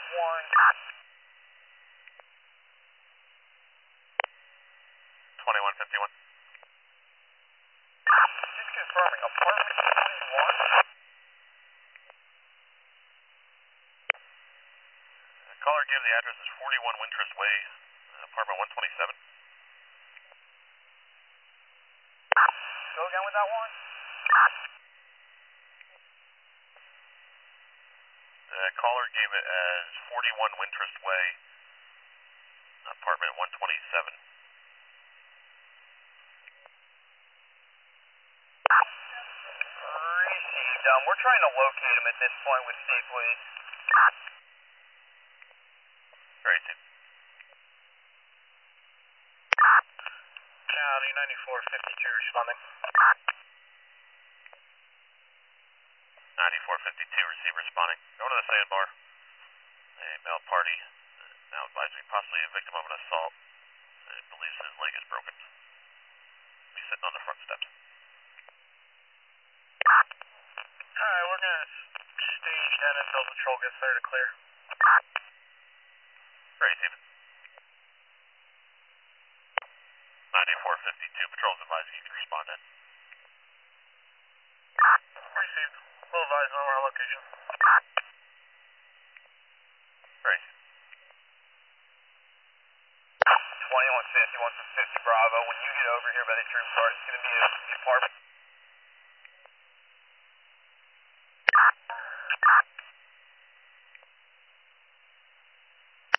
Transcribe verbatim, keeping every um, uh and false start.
one. twenty-one fifty-one. Just confirming, apartment twenty-one. The caller gave the address is forty-one Wintrust Way, apartment one twenty-seven. Go again with that one. The caller gave it as forty-one Wintrust Way, apartment one twenty-seven. Received. Um, we're trying to locate him at this point with state police. Very soon. County ninety-four fifty-two responding. ninety-four fifty-two, receive responding. Going to the sandbar. A male party, now advising possibly a victim of an assault. He believes his leg is broken. He's sitting on the front steps. Alright, we're gonna stage that until patrol gets there to clear. Very Stephen. ninety-four fifty-two, patrol's advising you can respond in. Received. We'll advise on our location. Very soon. twenty-one fifty-one from fifty Bravo. When you get over here by the troop car, it's gonna be a apartment.